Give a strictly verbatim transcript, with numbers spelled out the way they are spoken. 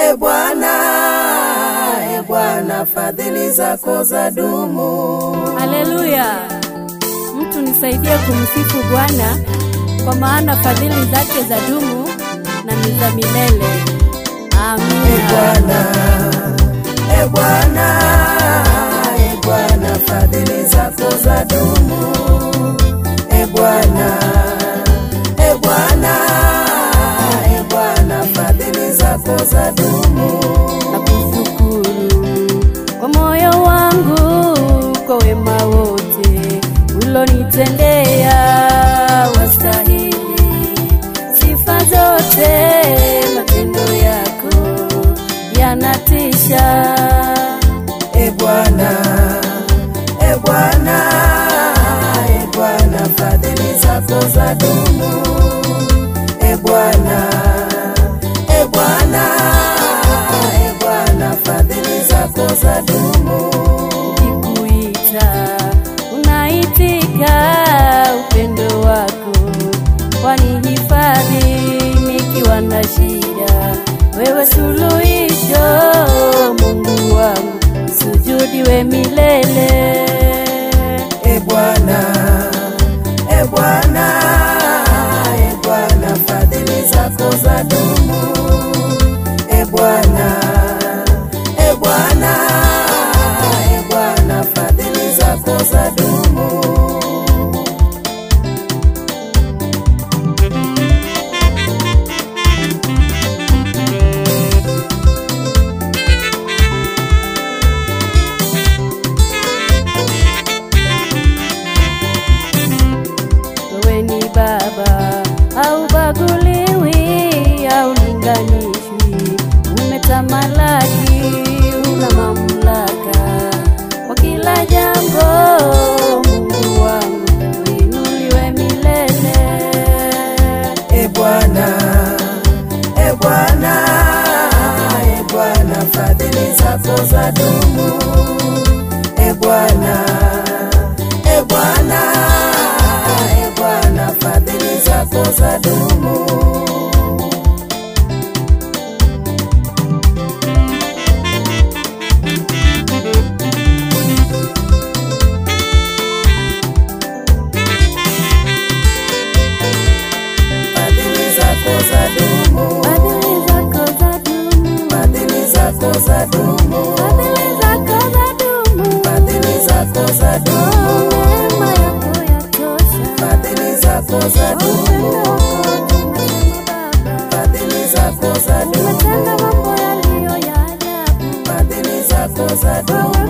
E Bwana, e Bwana, fadhili zako zadumu. Haleluya. Mtu nisaidie kumsifu Bwana, kwa maana fadhili zake zadumu na ni za milele. Amina. E Bwana, e Bwana, e Bwana, fadhili zako zadumu. E Bwana, e Bwana, e Bwana, fadhili zako zadumu. Nakushukuru kwa moyo wangu kwa wema wote ulonitendea, wastahili sifa zote, matendo yako yanatisha. E Bwana, e Bwana, e Bwana, fadhili zako zadumu. E Bwana, e Bwana, e Bwana, fadhili zako zadumu. Nikikuita unaitika, upendo wako wanihifadhi nikiwa na shida. Wewe suluhisho, Mungu wangu, sujudiwe milele. E Bwana, e Bwana, e Bwana, fadhili zako zadumu. E Bwana, e Bwana, e Bwana, fadhili zako zadumu. Wewe ni Baba, haubaguliwi au linganishwi, umetamalaki, una mamlaka kwa kila jambo. Mungu wangu, uinuliwe milele. E Bwana, e Bwana, e Bwana, fadhili zako zadumu. E Bwana, e Bwana, e Bwana, fadhili zako zadumu. Fadhili zako zadumu. Fadhili zako zadumu. Fadhili zako zadumu. Fadhili zako zadumu. Fadhili zako zadumu. Neema yako yatosha. Fadhili zako zadumu. Fadhili zako zadumu. Umetenda mambo yaliyo ya ajabu. Fadhili zako zadumu.